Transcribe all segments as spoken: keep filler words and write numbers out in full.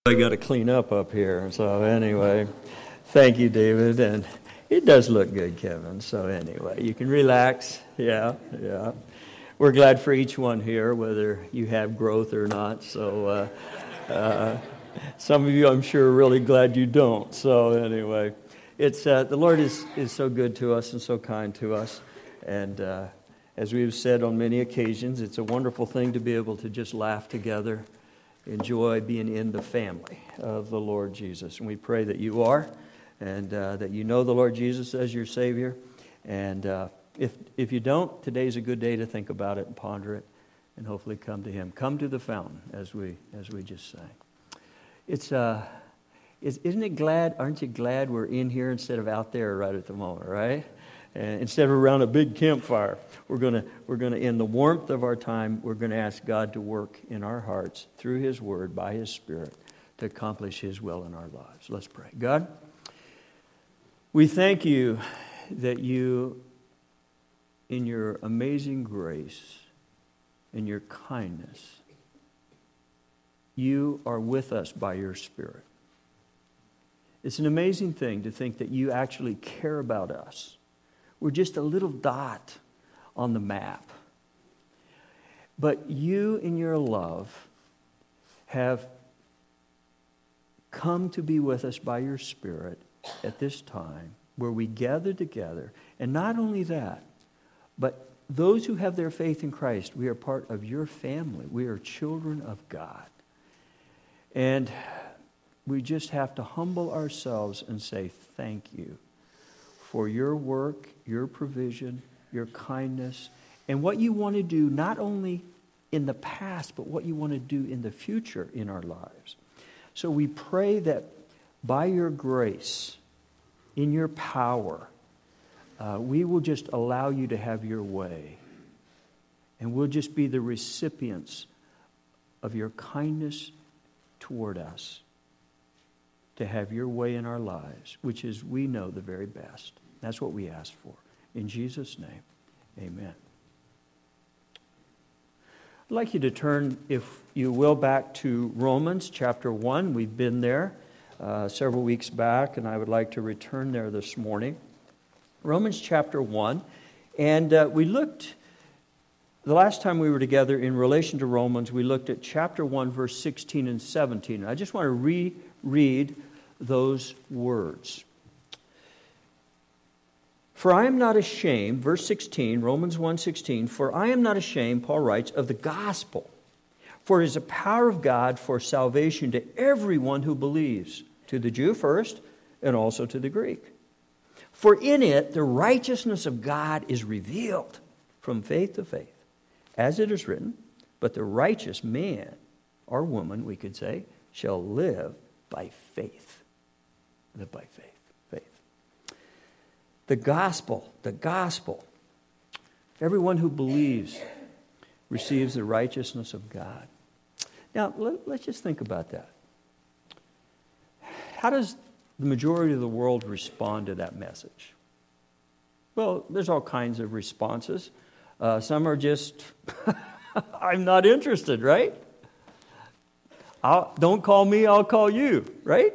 I got to clean up up here. So anyway, thank you, David. And it does look good, Kevin. So anyway, you can relax. Yeah, yeah. We're glad for each one here, whether you have growth or not. So uh, uh, some of you, I'm sure, are really glad you don't. So anyway, it's uh, the Lord is, is so good to us and so kind to us. And uh, as we've said on many occasions, it's a wonderful thing to be able to just laugh together, enjoy being in the family of the Lord Jesus. And we pray that you are, and uh, that you know the Lord Jesus as your Savior. And uh, if if you don't, today's a good day to think about it and ponder it, and hopefully come to Him. Come to the fountain, as we as we just sang. It's uh, is, isn't it glad? Aren't you glad we're in here instead of out there right at the moment, right? And instead of around a big campfire, we're gonna we're gonna in the warmth of our time, we're gonna ask God to work in our hearts through His Word by His Spirit to accomplish His will in our lives. Let's pray. God, we thank you that you, in your amazing grace and your kindness, you are with us by your Spirit. It's an amazing thing to think that you actually care about us. We're just a little dot on the map. But you, in your love, have come to be with us by your Spirit at this time where we gather together. And not only that, but those who have their faith in Christ, we are part of your family. We are children of God. And we just have to humble ourselves and say thank you for your work, your provision, your kindness, and what you want to do not only in the past, but what you want to do in the future in our lives. So we pray that by your grace, in your power, uh, we will just allow you to have your way. And we'll just be the recipients of your kindness toward us to have your way in our lives, which is, we know, the very best. That's what we ask for. In Jesus' name, amen. I'd like you to turn, if you will, back to Romans chapter one. We've been there uh, several weeks back, and I would like to return there this morning. Romans chapter one. And uh, we looked, the last time we were together in relation to Romans, we looked at chapter one, verse sixteen and seventeen. And I just want to reread those words. For I am not ashamed, verse sixteen, Romans one sixteen, for I am not ashamed, Paul writes, of the gospel. For it is the power of God for salvation to everyone who believes, to the Jew first, and also to the Greek. For in it the righteousness of God is revealed from faith to faith, as it is written, but the righteous man, or woman, we could say, shall live by faith. Live by faith. The gospel, the gospel. Everyone who believes receives the righteousness of God. Now, let, let's just think about that. How does the majority of the world respond to that message? Well, there's all kinds of responses. Uh, some are just, I'm not interested, right? I'll, don't call me, I'll call you, right?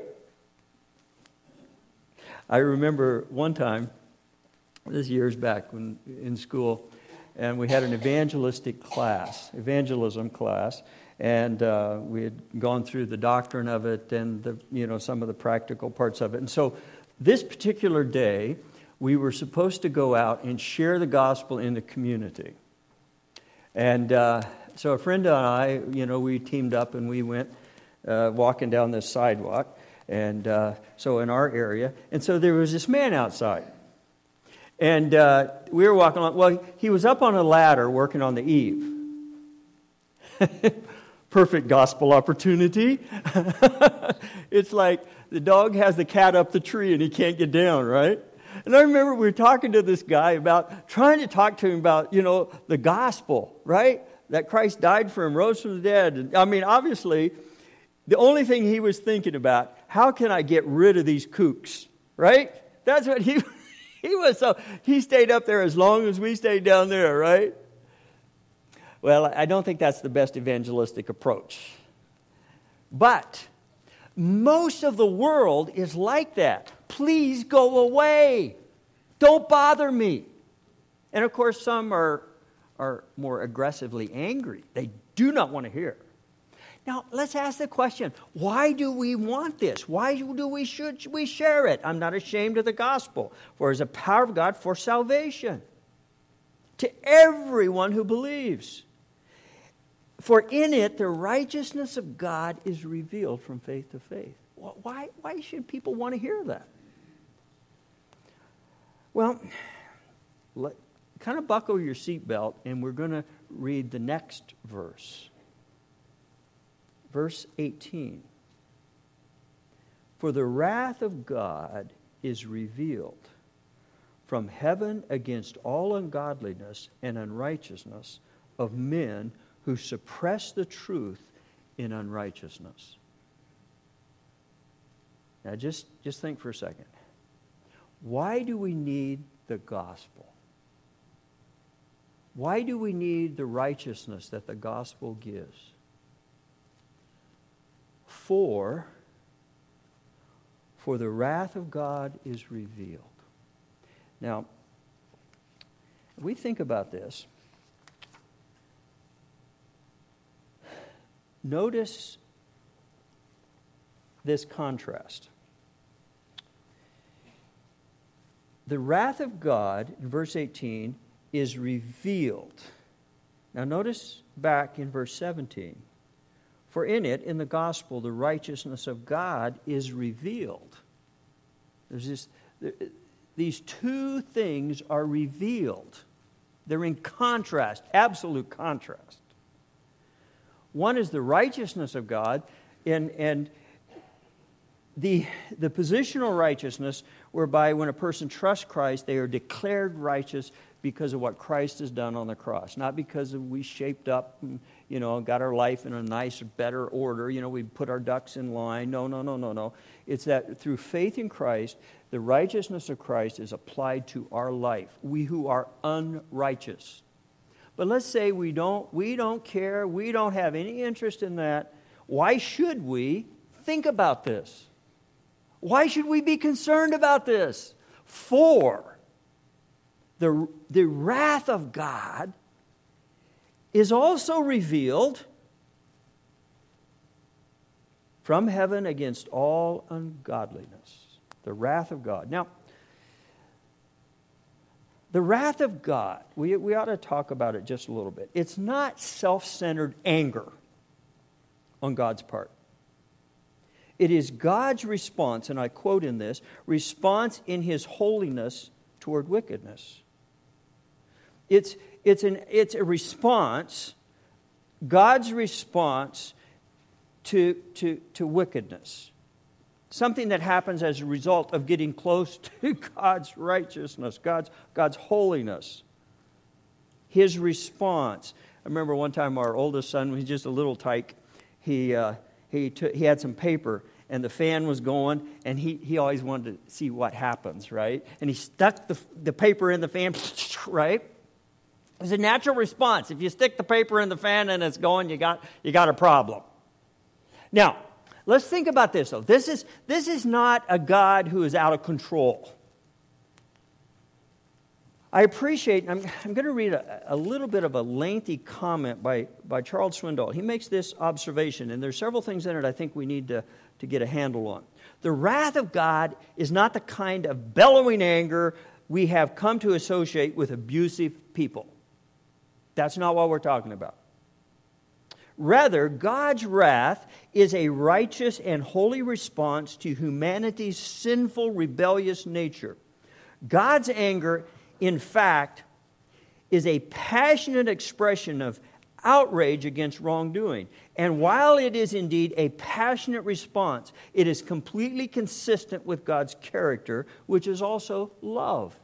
I remember one time, this years back when in school, and we had an evangelistic class, evangelism class, and uh, we had gone through the doctrine of it and the you know some of the practical parts of it. And so this particular day, we were supposed to go out and share the gospel in the community. And uh, so a friend and I, you know, we teamed up and we went uh, walking down this sidewalk. And uh, so in our area, and so there was this man outside. And uh, we were walking along. Well, he was up on a ladder working on the eave. Perfect gospel opportunity. It's like the dog has the cat up the tree and he can't get down, right? And I remember we were talking to this guy about, trying to talk to him about, you know, the gospel, right? That Christ died for him, rose from the dead. I mean, obviously, the only thing he was thinking about, how can I get rid of these kooks, right? That's what he he was. So he stayed up there as long as we stayed down there, right? Well, I don't think that's the best evangelistic approach. But Most of the world is like that. Please go away. Don't bother me. And of course, some are, are more aggressively angry. They do not want to hear. Now, let's ask the question, why do we want this? Why do we should we share it? I'm not ashamed of the gospel, for it is the power of God for salvation to everyone who believes. For in it, the righteousness of God is revealed from faith to faith. Why, why should people want to hear that? Well, let, kind of buckle your seatbelt, and we're going to read the next verse. Verse eighteen. For the wrath of God is revealed from heaven against all ungodliness and unrighteousness of men who suppress the truth in unrighteousness. Now just, just think for a second. Why do we need the gospel? Why do we need the righteousness that the gospel gives? For, for the wrath of God is revealed. Now, if we think about this, notice this contrast. The wrath of God, in verse eighteen, is revealed. Now notice back in verse seventeen. For in it, in the gospel, the righteousness of God is revealed. There's this, these two things are revealed. They're in contrast, absolute contrast. One is the righteousness of God, and, and the, the positional righteousness whereby when a person trusts Christ, they are declared righteous because of what Christ has done on the cross. Not because of we shaped up and, you know, got our life in a nice, better order. You know, we put our ducks in line. No, no, no, no, no. It's that through faith in Christ, the righteousness of Christ is applied to our life. We who are unrighteous. But let's say we don't, we don't care. We don't have any interest in that. Why should we think about this? Why should we be concerned about this? For the, the wrath of God is also revealed from heaven against all ungodliness. The wrath of God. Now, the wrath of God, we, we ought to talk about it just a little bit. It's not self-centered anger on God's part. It is God's response, and I quote in this, response in His holiness toward wickedness. It's, it's, an, it's a response, God's response to, to, to wickedness. Something that happens as a result of getting close to God's righteousness, God's, God's holiness. His response. I remember one time our oldest son, he was just a little tyke, he, uh, he, took, he had some paper and the fan was going, and he, he always wanted to see what happens, right? And he stuck the, the paper in the fan, right? It's a natural response. If you stick the paper in the fan and it's going, you got, you got a problem. Now, let's think about this, though. This is, this is not a God who is out of control. I appreciate, I'm, I'm going to read a, a little bit of a lengthy comment by, by Charles Swindoll. He makes this observation, and there's several things in it I think we need to, to get a handle on. The wrath of God is not the kind of bellowing anger we have come to associate with abusive people. That's not what we're talking about. Rather, God's wrath is a righteous and holy response to humanity's sinful, rebellious nature. God's anger, in fact, is a passionate expression of outrage against wrongdoing. And while it is indeed a passionate response, it is completely consistent with God's character, which is also love.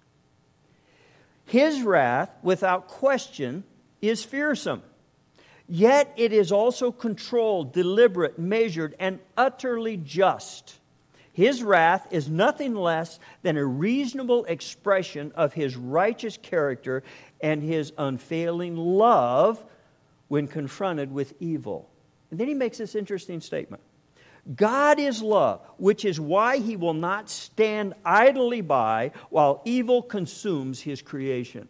His wrath, without question, is fearsome. Yet it is also controlled, deliberate, measured, and utterly just. His wrath is nothing less than a reasonable expression of His righteous character and His unfailing love when confronted with evil. And then he makes this interesting statement. God is love, which is why He will not stand idly by while evil consumes His creation.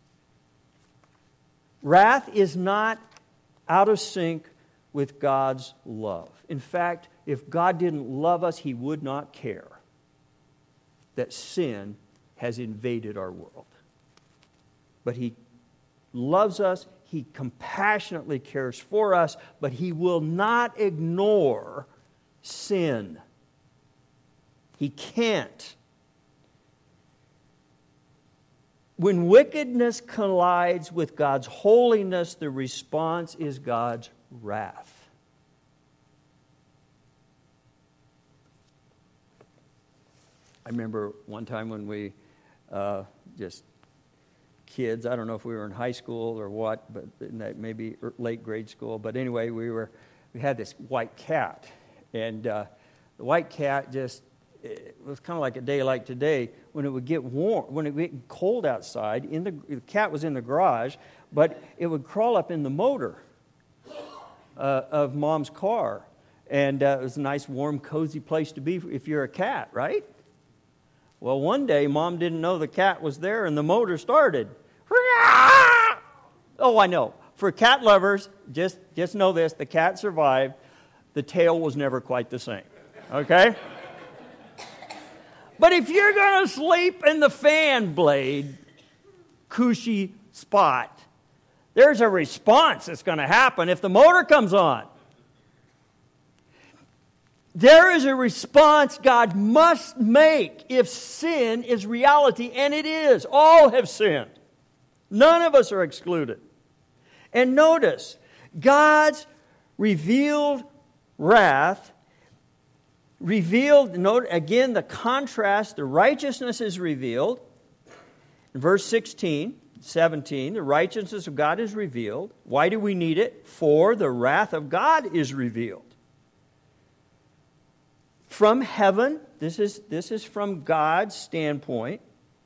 Wrath is not out of sync with God's love. In fact, if God didn't love us, He would not care that sin has invaded our world. But He loves us, He compassionately cares for us, but He will not ignore sin. He can't. When wickedness collides with God's holiness, the response is God's wrath. I remember one time when we uh, just kids, I don't know if we were in high school or what, but maybe late grade school, but anyway, we were we had this white cat, and uh, the white cat just, it was kind of like a day like today. When it would get warm, when it would get cold outside, in the, the cat was in the garage, but it would crawl up in the motor uh, of Mom's car. And uh, it was a nice, warm, cozy place to be if you're a cat, right? Well, one day, Mom didn't know the cat was there, and the motor started. Oh, I know. For cat lovers, just, just know this, the cat survived. The tail was never quite the same, okay? But if you're going to sleep in the fan blade, cushy spot, there's a response that's going to happen if the motor comes on. There is a response God must make if sin is reality, and it is. All have sinned. None of us are excluded. And notice, God's revealed wrath Revealed, note again the contrast, the righteousness is revealed. In verse sixteen, seventeen, the righteousness of God is revealed. Why do we need it? For the wrath of God is revealed. From heaven, this is, this is from God's standpoint,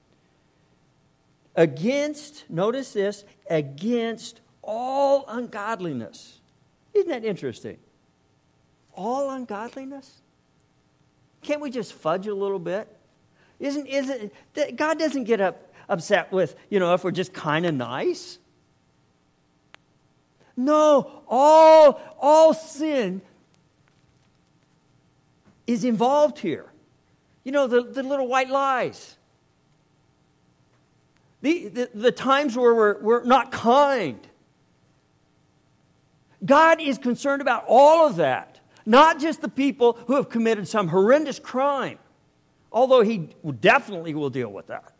against, notice this, against all ungodliness. Isn't that interesting? All ungodliness? Can't we just fudge a little bit? Isn't isn't God doesn't get up, upset with, you know, if we're just kind of nice? No, all all sin is involved here. You know, the, the little white lies. The, the, the times where we're, we're not kind. God is concerned about all of that. Not just the people who have committed some horrendous crime, although He definitely will deal with that.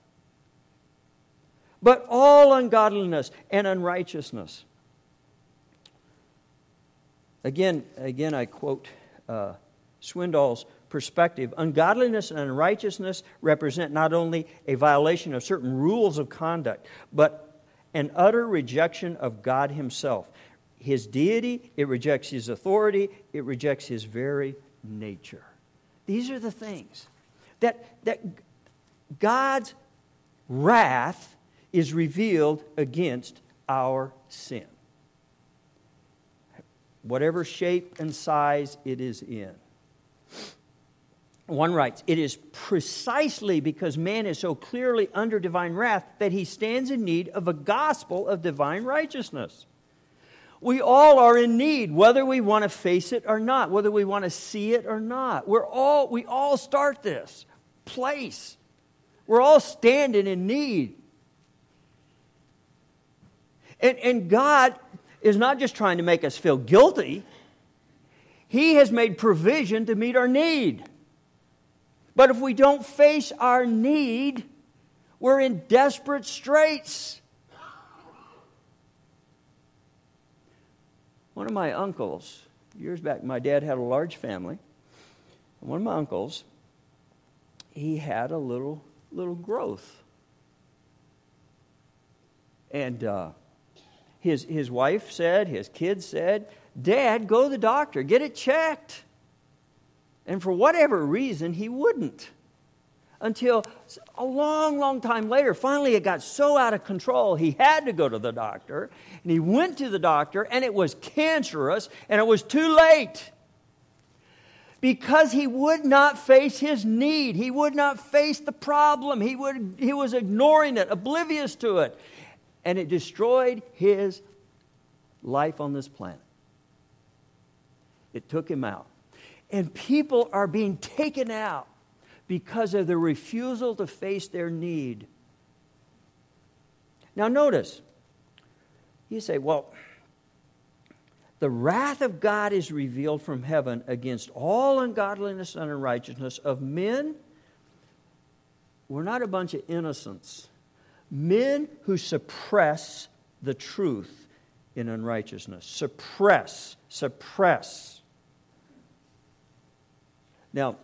But all ungodliness and unrighteousness. Again, again, I quote uh, Swindoll's perspective. Ungodliness and unrighteousness represent not only a violation of certain rules of conduct, but an utter rejection of God Himself. His deity, it rejects His authority, it rejects His very nature. These are the things that, that God's wrath is revealed against our sin. Whatever shape and size it is in. One writes, it is precisely because man is so clearly under divine wrath that he stands in need of a gospel of divine righteousness. We all are in need, whether we want to face it or not, whether we want to see it or not. We're all, we all start this place. We're all standing in need. And, and God is not just trying to make us feel guilty. He has made provision to meet our need. But if we don't face our need, we're in desperate straits. One of my uncles, years back, my dad had a large family. One of my uncles, he had a little little growth. And uh, his, his wife said, his kids said, Dad, go to the doctor, get it checked. And for whatever reason, he wouldn't. Until a long, long time later, finally it got so out of control, he had to go to the doctor. And he went to the doctor, and it was cancerous, and it was too late. because he would not face his need. He would not face the problem. He would, he was ignoring it, oblivious to it. And it destroyed his life on this planet. It took him out. And people are being taken out because of their refusal to face their need. Now notice, you say, well, the wrath of God is revealed from heaven against all ungodliness and unrighteousness of men. We're not a bunch of innocents. Men who suppress the truth in unrighteousness. Suppress, suppress. Now,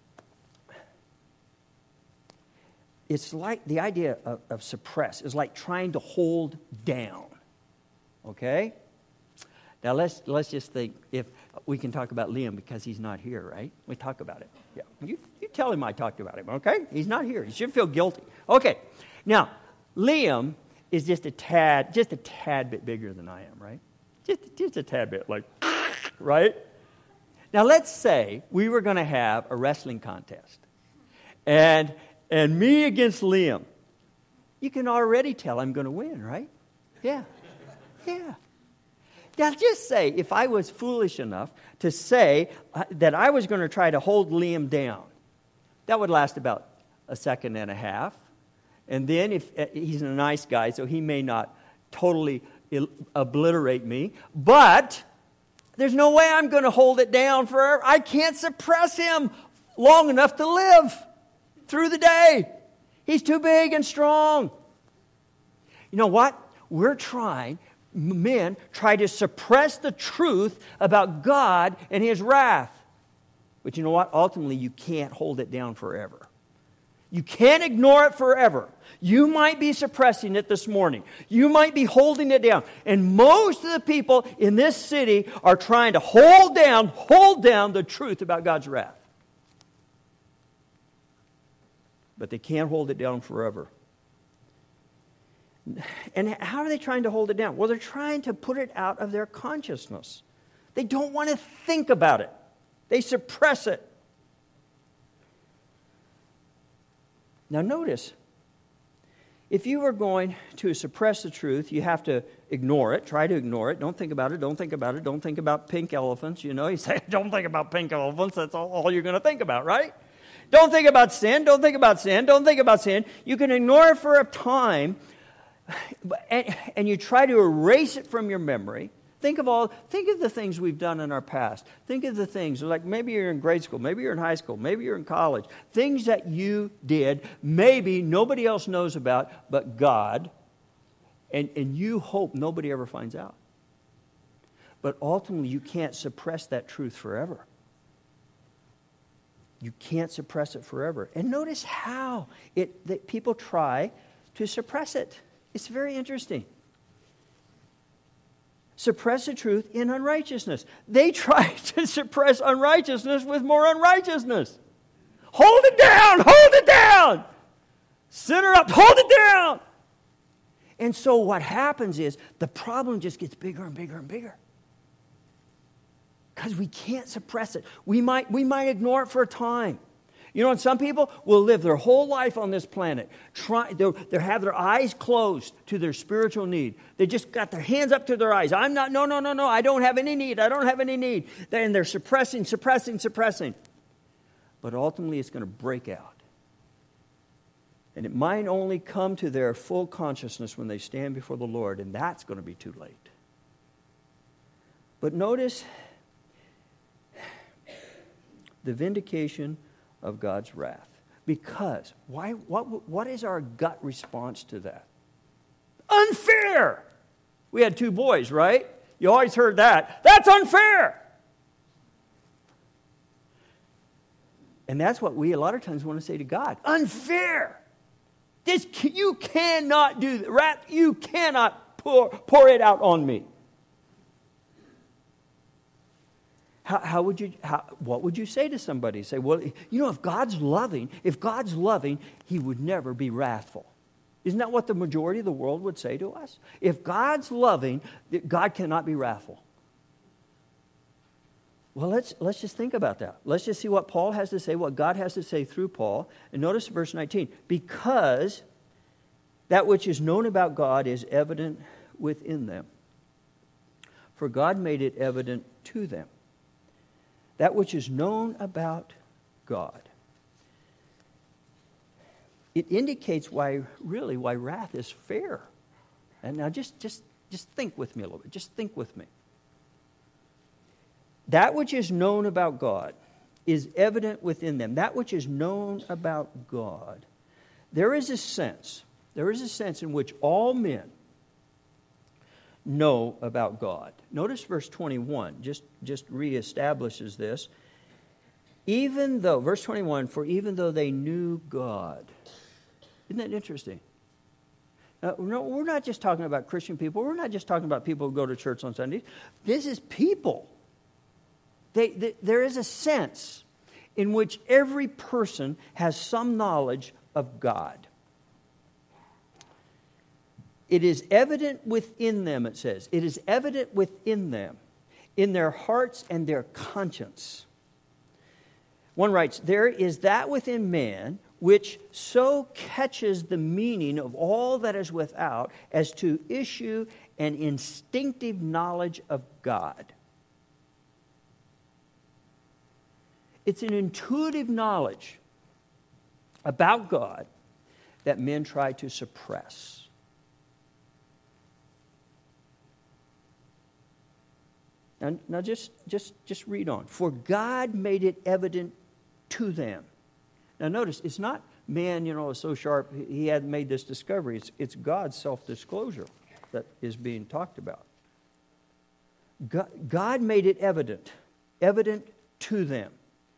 it's like the idea of, of suppress is like trying to hold down. Okay? Now let's let's just think if we can talk about Liam because he's not here, right? We talk about it. Yeah. You you tell him I talked about him, okay? He's not here. He should feel guilty. Okay. Now, Liam is just a tad, just a tad bit bigger than I am, right? Just just a tad bit, like, right? Now let's say we were going to have a wrestling contest. And and me against Liam. You can already tell I'm going to win, right? Yeah. Yeah. Now, just say, if I was foolish enough to say uh, that I was going to try to hold Liam down, that would last about a second and a half. And then, if uh, he's a nice guy, so he may not totally il- obliterate me, but there's no way I'm going to hold it down forever. I can't suppress him long enough to live through the day. He's too big and strong. You know what? We're trying... Men try to suppress the truth about God and His wrath. But you know what? Ultimately, you can't hold it down forever. You can't ignore it forever. You might be suppressing it this morning. You might be holding it down. And most of the people in this city are trying to hold down, hold down the truth about God's wrath. But they can't hold it down forever. And how are they trying to hold it down? Well, they're trying to put it out of their consciousness. They don't want to think about it. They suppress it. Now notice, if you are going to suppress the truth, you have to ignore it. Try to ignore it. Don't think about it. Don't think about it. Don't think about pink elephants. You know, you say, don't think about pink elephants. That's all, all you're going to think about, right? Don't think about sin. Don't think about sin. Don't think about sin. You can ignore it for a time. And, and you try to erase it from your memory. Think of all, think of the things we've done in our past. Think of the things, like maybe you're in grade school, maybe you're in high school, maybe you're in college. Things that you did, maybe nobody else knows about but God. And, and you hope nobody ever finds out. But ultimately, you can't suppress that truth forever. You can't suppress it forever. And notice how it that people try to suppress it. It's very interesting. Suppress the truth in unrighteousness. They try to suppress unrighteousness with more unrighteousness. Hold it down! Hold it down! Center up! Hold it down! And so what happens is the problem just gets bigger and bigger and bigger. Because we can't suppress it. We might, we might ignore it for a time. You know, and some people will live their whole life on this planet. Try, they have their eyes closed to their spiritual need. They just got their hands up to their eyes. I'm not, no, no, no, no, I don't have any need. I don't have any need. And they're suppressing, suppressing, suppressing. But ultimately it's going to break out. And it might only come to their full consciousness when they stand before the Lord. And that's going to be too late. But notice the vindication of God's wrath. Because, why? What, what is our gut response to that? Unfair! We had two boys, right? You always heard that. That's unfair! And that's what we a lot of times want to say to God. Unfair! This, you cannot do that. Wrath, you cannot pour, pour it out on me. How, how would you, how, what would you say to somebody? Say, well, you know, if God's loving, if God's loving, He would never be wrathful. Isn't that what the majority of the world would say to us? If God's loving, God cannot be wrathful. Well, let's let's just think about that. Let's just see what Paul has to say, what God has to say through Paul. And notice verse nineteen. Because that which is known about God is evident within them. For God made it evident to them. That which is known about God. It indicates why, really, why wrath is fair. And now just, just, just think with me a little bit. Just think with me. That which is known about God is evident within them. That which is known about God. There is a sense, there is a sense in which all men know about God. Notice verse twenty-one, just, just reestablishes this. Even though, verse twenty-one, for even though they knew God. Isn't that interesting? Uh, no, we're not just talking about Christian people. We're not just talking about people who go to church on Sundays. This is people. They, they, there is a sense in which every person has some knowledge of God. It is evident within them, it says. It is evident within them, in their hearts and their conscience. One writes, there is that within man which so catches the meaning of all that is without as to issue an instinctive knowledge of God. It's an intuitive knowledge about God that men try to suppress. Now, now just, just, just read on. For God made it evident to them. Now notice, it's not man, you know, is so sharp, he hadn't made this discovery. It's, it's God's self-disclosure that is being talked about. God, God made it evident, evident to them.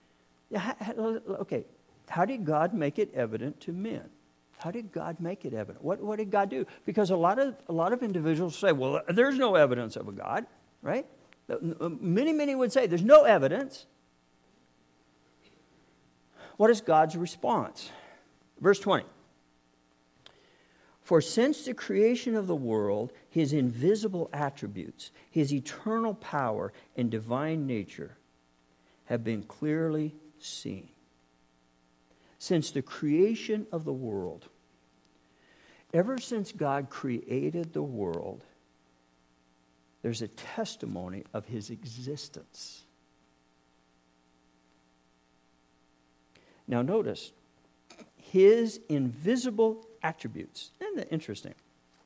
Okay, how did God make it evident to men? How did God make it evident? What, what did God do? Because a lot of a lot of individuals say, well, there's no evidence of a God, right? Many, many would say there's no evidence. What is God's response? Verse twenty. For since the creation of the world, his invisible attributes, his eternal power and divine nature have been clearly seen. Since the creation of the world, ever since God created the world, there's a testimony of his existence. Now notice, his invisible attributes. Isn't that interesting?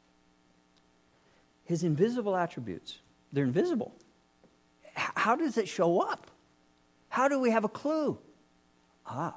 His invisible attributes. They're invisible. How does it show up? How do we have a clue? Ah.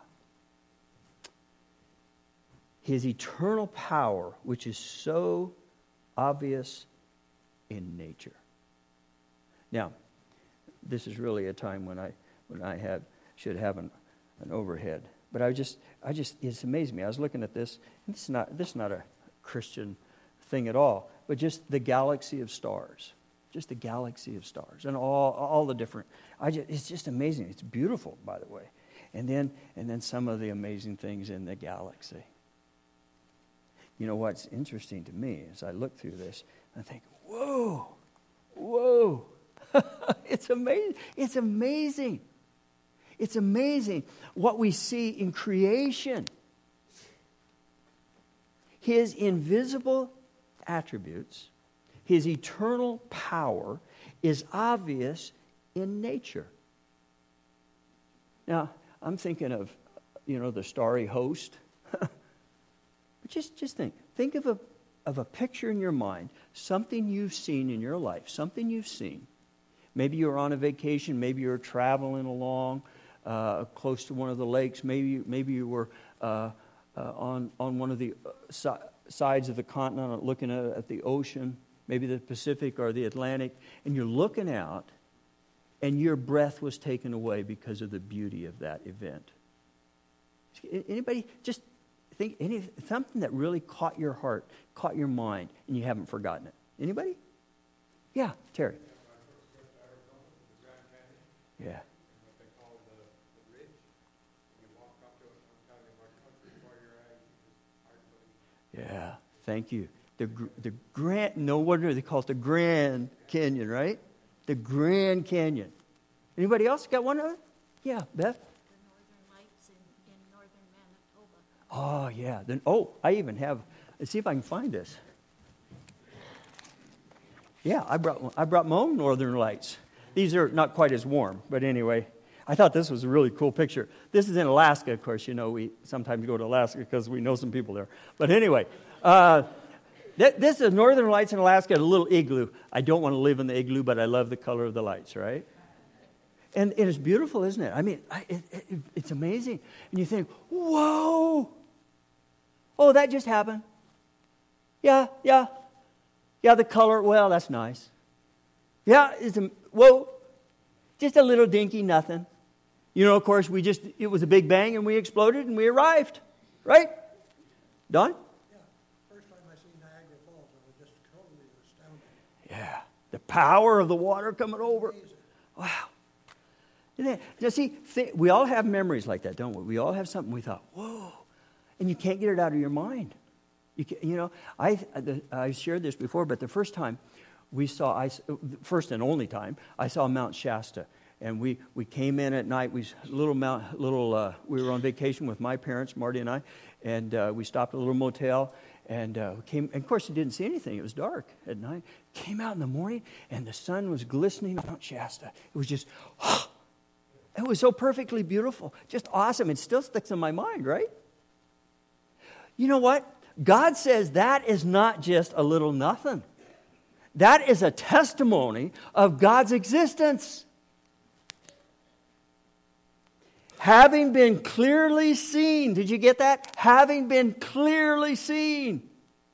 His eternal power, which is so obvious in nature. Now, this is really a time when I when I had should have an, an overhead. But I just I just it's amazed me. I was looking at this, and this is not this is not a Christian thing at all, but just the galaxy of stars. Just the galaxy of stars and all all the different. I just, it's just amazing. It's beautiful, by the way. And then and then some of the amazing things in the galaxy. You know what's interesting to me as I look through this, I think, whoa, whoa, it's amazing. It's amazing. It's amazing what we see in creation. His invisible attributes, his eternal power is obvious in nature. Now, I'm thinking of, you know, the starry host. But just, just think. Think of a, of a picture in your mind, something you've seen in your life, something you've seen. Maybe you're on a vacation, maybe you're traveling along uh, close to one of the lakes, maybe, maybe you were uh, uh, on, on one of the si- sides of the continent looking at, at the ocean, maybe the Pacific or the Atlantic, and you're looking out, and your breath was taken away because of the beauty of that event. Anybody just think any something that really caught your heart, caught your mind, and you haven't forgotten it? Anybody? Yeah, Terry. Yeah. Yeah, thank you. The the Grand, no wonder they call it the Grand Canyon, right? The Grand Canyon. Anybody else got one other? Yeah, Beth? The Northern Lights in, in northern Manitoba. Oh, yeah. Then, oh, I even have, let's see if I can find this. Yeah, I brought I brought my own Northern Lights. These are not quite as warm, but anyway, I thought this was a really cool picture. This is in Alaska, of course. You know, we sometimes go to Alaska because we know some people there. But anyway, uh, th- this is Northern Lights in Alaska, a little igloo. I don't want to live in the igloo, but I love the color of the lights, right? And it is beautiful, isn't it? I mean, I, it, it, it's amazing. And you think, whoa, oh, that just happened. Yeah, yeah, yeah, the color, well, that's nice. Yeah, it's a, whoa, just a little dinky nothing. You know, of course, we just, it was a big bang and we exploded and we arrived, right? Don? Yeah, first time I seen Niagara Falls, I was just totally astounded. Yeah, the power of the water coming over. Amazing. Wow. Now, see, th- we all have memories like that, don't we? We all have something we thought, whoa, and you can't get it out of your mind. You, can, you know, I the, I shared this before, but the first time we saw, I, first and only time, I saw Mount Shasta, and we, we came in at night. We little mount, little. Uh, we were on vacation with my parents, Marty and I, and uh, we stopped at a little motel. And uh, we came, and of course, we didn't see anything. It was dark at night. Came out in the morning, and the sun was glistening on Mount Shasta. It was just. Oh, it was so perfectly beautiful. Just awesome. It still sticks in my mind, right? You know what? God says that is not just a little nothing. That is a testimony of God's existence. Having been clearly seen. Did you get that? Having been clearly seen.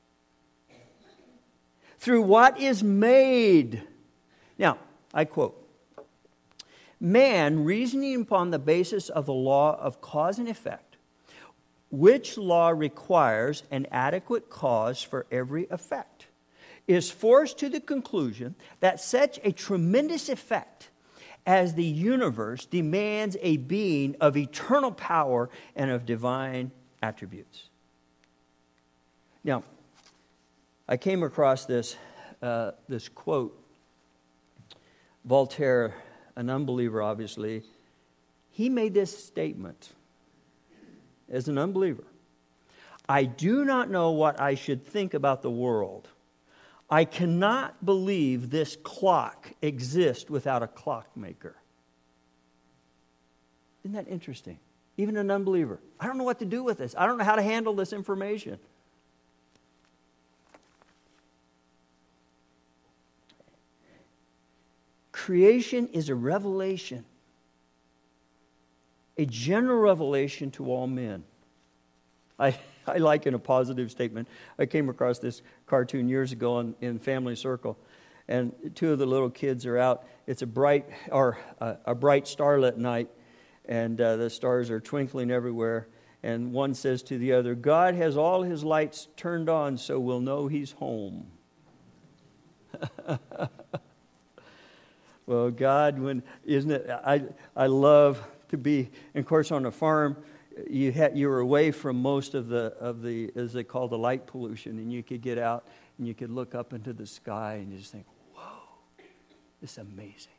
Through what is made. Now, I quote. Man, reasoning upon the basis of the law of cause and effect, which law requires an adequate cause for every effect, is forced to the conclusion that such a tremendous effect as the universe demands a being of eternal power and of divine attributes. Now, I came across this, uh, this quote. Voltaire, an unbeliever, obviously, he made this statement as an unbeliever. I do not know what I should think about the world. I cannot believe this clock exists without a clockmaker. Isn't that interesting? Even an unbeliever. I don't know what to do with this. I don't know how to handle this information. Creation is a revelation, a general revelation to all men. I, I like in a positive statement. I came across this cartoon years ago in, in Family Circle, and two of the little kids are out. It's a bright or a, a bright starlit night, and uh, the stars are twinkling everywhere. And one says to the other, "God has all His lights turned on, so we'll know He's home." Well, God, when isn't it? I I love to be, of course, on a farm. You had you were away from most of the of the as they call the light pollution, and you could get out and you could look up into the sky and you just think, "Whoa, this is amazing."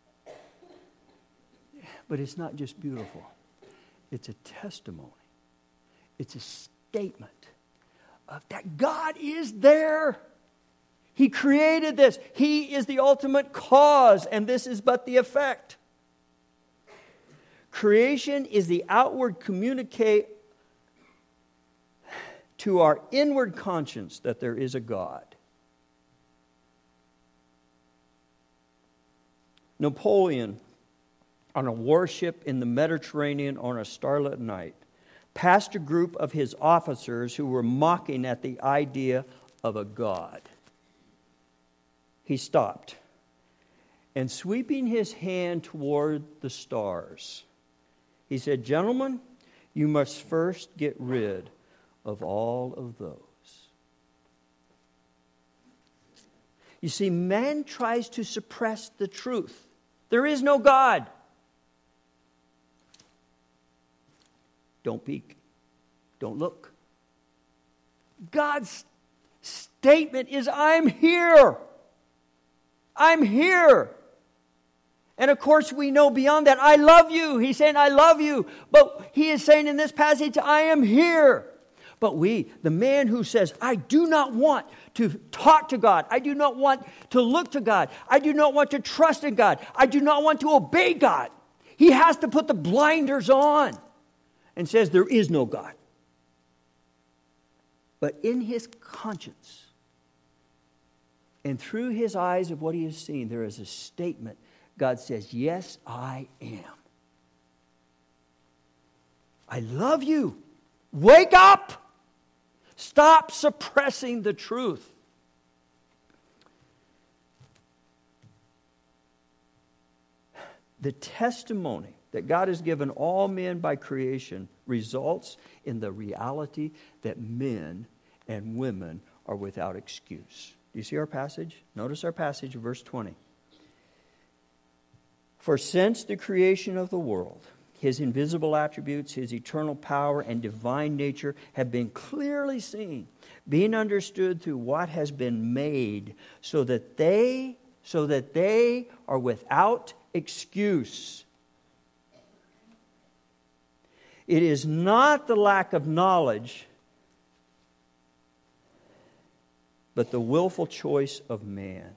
But it's not just beautiful; it's a testimony. It's a statement of that God is there. He created this. He is the ultimate cause, and this is but the effect. Creation is the outward communique to our inward conscience that there is a God. Napoleon, on a warship in the Mediterranean on a starlit night, passed a group of his officers who were mocking at the idea of a God. He stopped, and sweeping his hand toward the stars, he said, "Gentlemen, you must first get rid of all of those." You see, man tries to suppress the truth. There is no God. Don't peek. Don't look. God's statement is, I'm here. I'm here. And of course we know beyond that, I love you. He's saying, I love you. But he is saying in this passage, I am here. But we, the man who says, I do not want to talk to God. I do not want to look to God. I do not want to trust in God. I do not want to obey God. He has to put the blinders on and says there is no God. But in his conscience and through his eyes of what he has seen, there is a statement. God says, yes, I am. I love you. Wake up. Stop suppressing the truth. The testimony that God has given all men by creation results in the reality that men and women are without excuse. Do you see our passage? Notice our passage, verse twenty. For since the creation of the world, his invisible attributes, his eternal power and divine nature have been clearly seen, being understood through what has been made, so that they, so that they are without excuse. It is not the lack of knowledge, but the willful choice of man.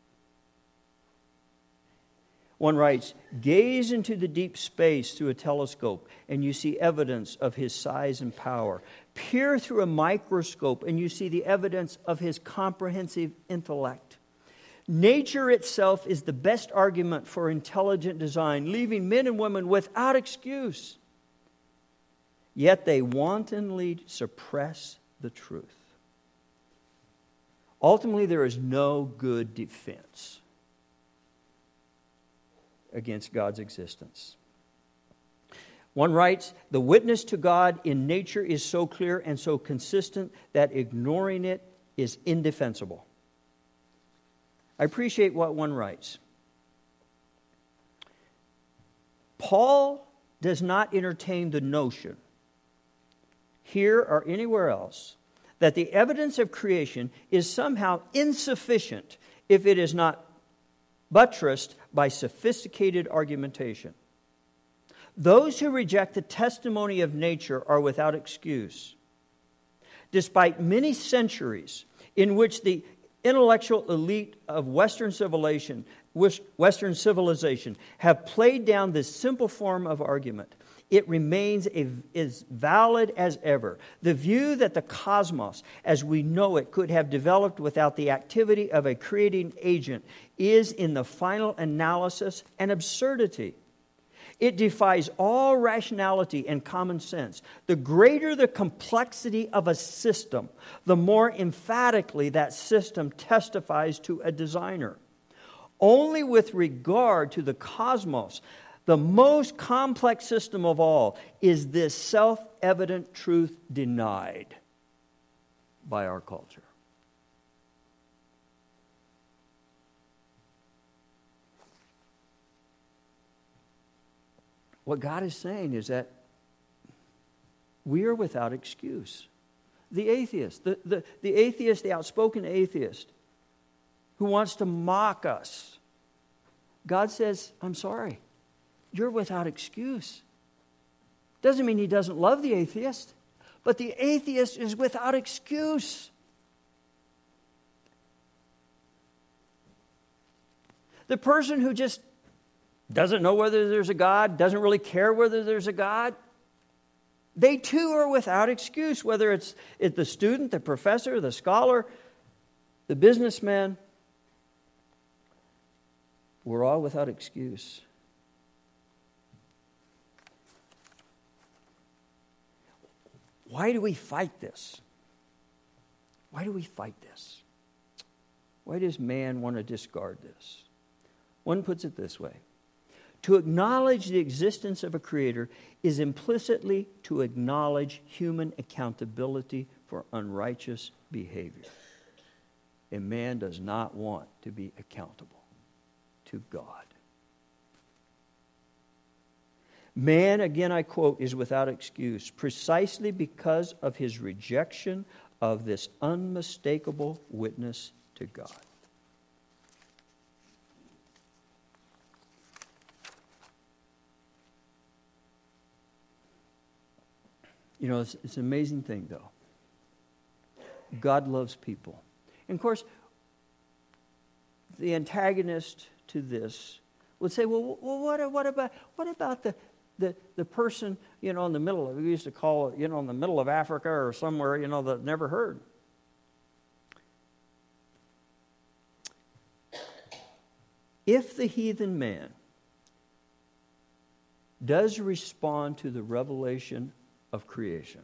One writes, gaze into the deep space through a telescope and you see evidence of his size and power. Peer through a microscope and you see the evidence of his comprehensive intellect. Nature itself is the best argument for intelligent design, leaving men and women without excuse. Yet they wantonly suppress the truth. Ultimately, there is no good defense against God's existence. One writes, the witness to God in nature is so clear and so consistent that ignoring it is indefensible. I appreciate what one writes. Paul does not entertain the notion, here or anywhere else, that the evidence of creation is somehow insufficient if it is not buttressed by sophisticated argumentation. Those who reject the testimony of nature are without excuse. Despite many centuries in which the intellectual elite of Western civilization, Western civilization have played down this simple form of argument, it remains a, as valid as ever. The view that the cosmos, as we know it, could have developed without the activity of a creating agent is, in the final analysis, an absurdity. It defies all rationality and common sense. The greater the complexity of a system, the more emphatically that system testifies to a designer. Only with regard to the cosmos, the most complex system of all, is this self-evident truth denied by our culture. What God is saying is that we are without excuse. The atheist, the, the, the atheist, the outspoken atheist who wants to mock us, God says, I'm sorry. You're without excuse. Doesn't mean he doesn't love the atheist, but the atheist is without excuse. The person who just doesn't know whether there's a God, doesn't really care whether there's a God, they too are without excuse, whether it's, it's the student, the professor, the scholar, the businessman. We're all without excuse. Why do we fight this? Why do we fight this? Why does man want to discard this? One puts it this way. To acknowledge the existence of a creator is implicitly to acknowledge human accountability for unrighteous behavior. And man does not want to be accountable to God. Man, again I quote, is without excuse precisely because of his rejection of this unmistakable witness to God. You know, it's, it's an amazing thing, though. God loves people. And of course, the antagonist to this would say, well, well what, what about what about the, the, the person, you know, in the middle of, we used to call it, you know, in the middle of Africa or somewhere, you know, that never heard. If the heathen man does respond to the revelation of creation,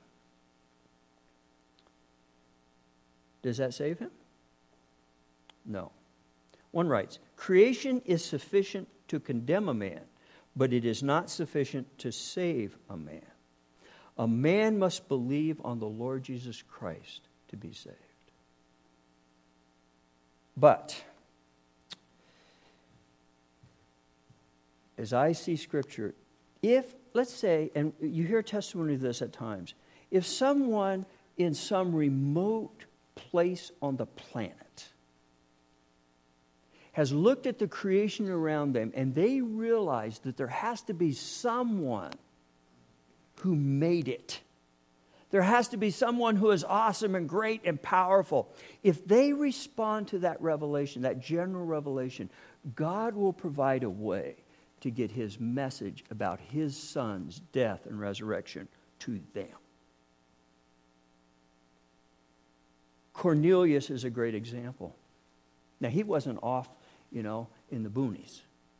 does that save him? No. One writes, creation is sufficient to condemn a man, but it is not sufficient to save a man. A man must believe on the Lord Jesus Christ to be saved. But as I see Scripture, if, let's say, and you hear testimony of this at times, if someone in some remote place on the planet has looked at the creation around them and they realize that there has to be someone who made it. There has to be someone who is awesome and great and powerful. If they respond to that revelation, that general revelation, God will provide a way to get his message about his son's death and resurrection to them. Cornelius is a great example. Now, he wasn't off, you know, in the boonies.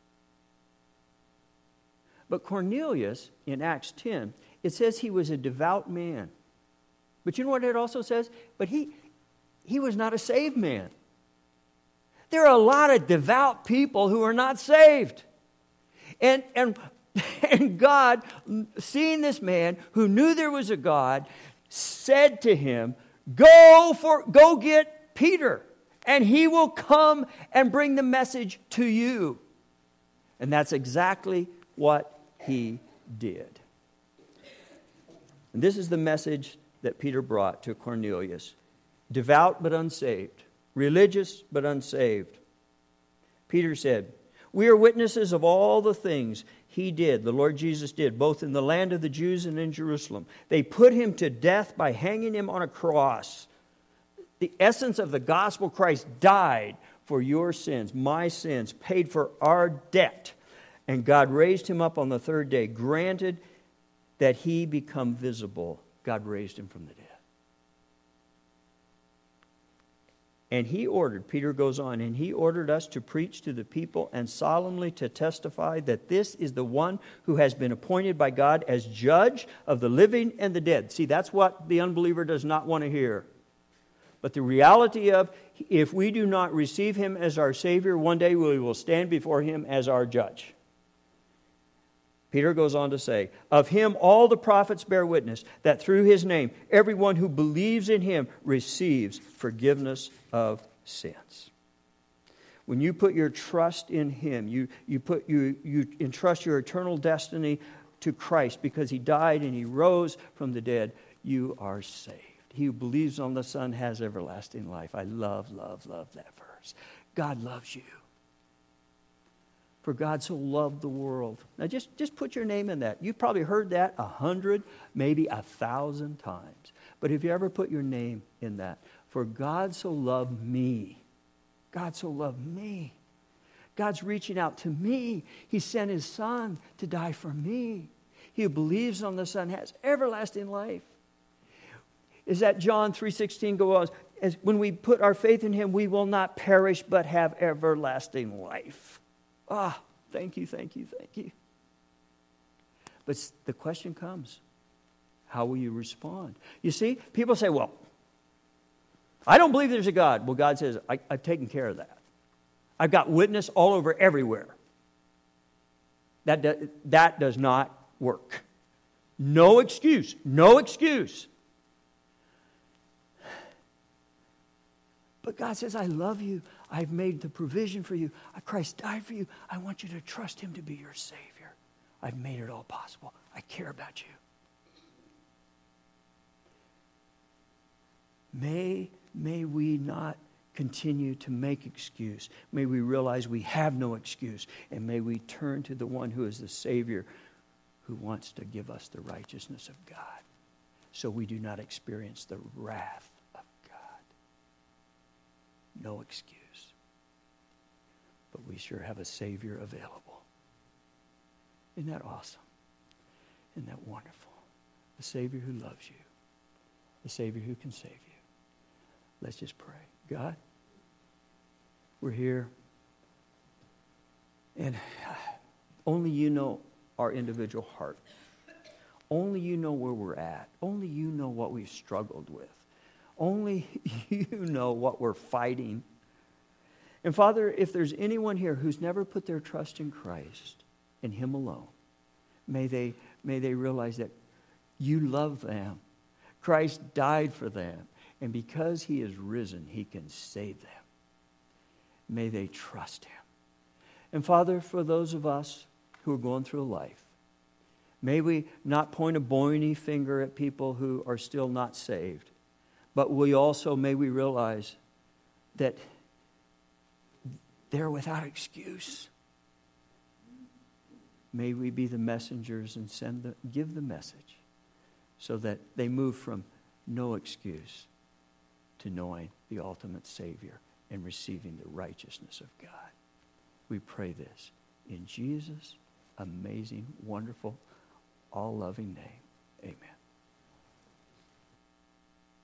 But Cornelius, in Acts ten, it says he was a devout man. But you know what it also says? But he, he was not a saved man. There are a lot of devout people who are not saved. And, and, and God, seeing this man who knew there was a God, said to him, Go for go get Peter, and he will come and bring the message to you. And that's exactly what he did. And this is the message that Peter brought to Cornelius. Devout but unsaved. Religious but unsaved. Peter said, We are witnesses of all the things he did, the Lord Jesus did, both in the land of the Jews and in Jerusalem. They put him to death by hanging him on a cross. The essence of the gospel, Christ died for your sins, my sins, paid for our debt. And God raised him up on the third day, granted that he become visible. God raised him from the dead. And he ordered, Peter goes on, and he ordered us to preach to the people and solemnly to testify that this is the one who has been appointed by God as judge of the living and the dead. See, that's what the unbeliever does not want to hear. But the reality of, if we do not receive him as our Savior, one day we will stand before him as our judge. Peter goes on to say, Of him all the prophets bear witness that through his name everyone who believes in him receives forgiveness of sins. When you put your trust in him, you, you, put, you, you entrust your eternal destiny to Christ because he died and he rose from the dead, you are saved. He who believes on the Son has everlasting life. I love, love, love that verse. God loves you. For God so loved the world. Now just, just put your name in that. You've probably heard that a hundred, maybe a thousand times. But have you ever put your name in that? For God so loved me. God so loved me. God's reaching out to me. He sent his Son to die for me. He who believes on the Son has everlasting life. Is that John three sixteen go on? As when we put our faith in him, we will not perish but have everlasting life. Ah, thank you, thank you, thank you. But the question comes, how will you respond? You see, people say, well, I don't believe there's a God. Well, God says, I, I've taken care of that. I've got witness all over everywhere. That, do, that does not work. No excuse. No excuse. But God says, I love you. I've made the provision for you. Christ died for you. I want you to trust him to be your Savior. I've made it all possible. I care about you. May, may we not continue to make excuse. May we realize we have no excuse. And may we turn to the one who is the Savior, who wants to give us the righteousness of God. so we do not experience the wrath of God. No excuse. But we sure have a Savior available. Isn't that awesome? Isn't that wonderful? A Savior who loves you. A Savior who can save you. Let's just pray. God, we're here. And only you know our individual heart. Only you know where we're at. Only you know what we've struggled with. Only you know what we're fighting. And Father, if there's anyone here who's never put their trust in Christ and Him alone, may they, may they realize that you love them. Christ died for them. And because He is risen, He can save them. May they trust Him. And Father, for those of us who are going through life, may we not point a bony finger at people who are still not saved, but we also, may we realize that they're without excuse. May we be the messengers and send the, give the message so that they move from no excuse to knowing the ultimate Savior and receiving the righteousness of God. We pray this in Jesus' amazing, wonderful, all-loving name. Amen.